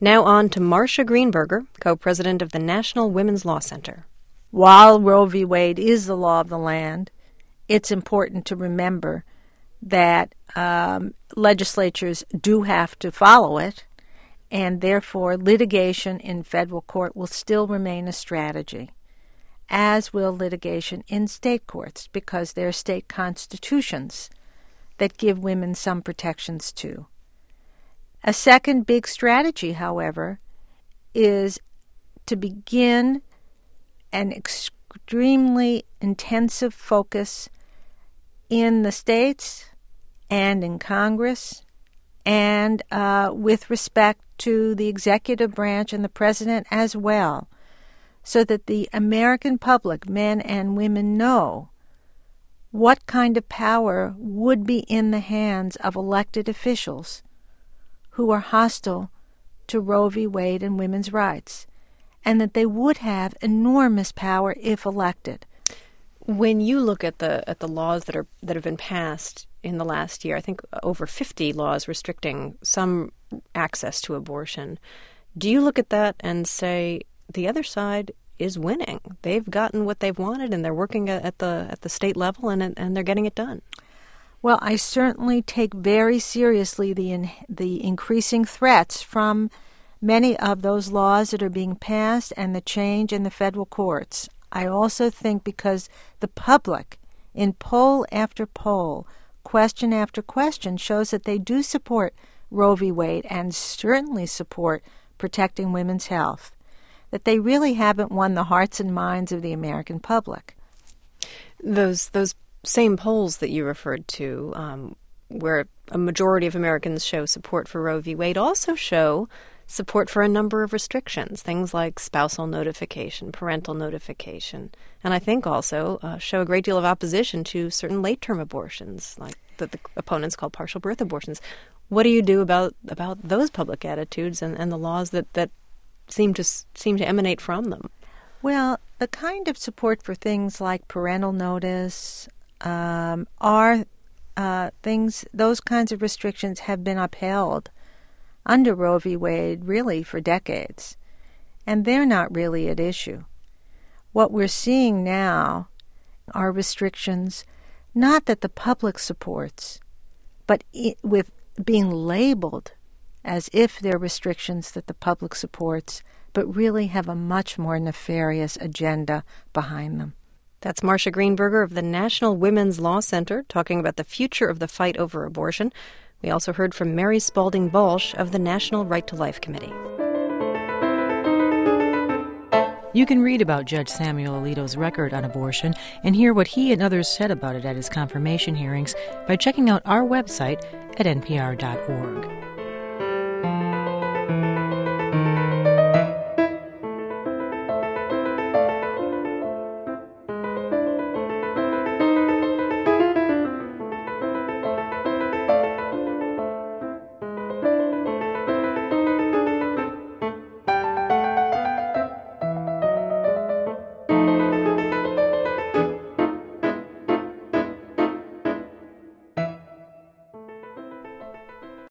Now on to Marcia Greenberger, co-president of the National Women's Law Center. While Roe v. Wade is the law of the land, it's important to remember that legislatures do have to follow it, and therefore litigation in federal court will still remain a strategy, as will litigation in state courts, because there are state constitutions that give women some protections too. A second big strategy, however, is to begin an extremely intensive focus in the states and in Congress and with respect to the executive branch and the president as well, so that the American public, men and women, know what kind of power would be in the hands of elected officials who are hostile to Roe v. Wade and women's rights, and that they would have enormous power if elected. When you look at the laws that have been passed in the last year, I think over 50 laws restricting some access to abortion, do you look at that and say the other side is winning? They've gotten what they've wanted, and they're working at the state level, and they're getting it done. Well, I certainly take very seriously the increasing threats from many of those laws that are being passed and the change in the federal courts. I also think because the public, in poll after poll, question after question, shows that they do support Roe v. Wade and certainly support protecting women's health, that they really haven't won the hearts and minds of the American public. Those same polls that you referred to, where a majority of Americans show support for Roe v. Wade, also show support for a number of restrictions, things like spousal notification, parental notification, and I think also show a great deal of opposition to certain late-term abortions, like that the opponents call partial birth abortions. What do you do about those public attitudes and the laws that seem to emanate from them? Well, the kind of support for things like parental notice are things, those kinds of restrictions have been upheld under Roe v. Wade really for decades, and they're not really at issue. What we're seeing now are restrictions not that the public supports, but with being labeled as if they're restrictions that the public supports, but really have a much more nefarious agenda behind them. That's Marcia Greenberger of the National Women's Law Center talking about the future of the fight over abortion. We also heard from Mary Spalding Balch of the National Right to Life Committee. You can read about Judge Samuel Alito's record on abortion and hear what he and others said about it at his confirmation hearings by checking out our website at npr.org.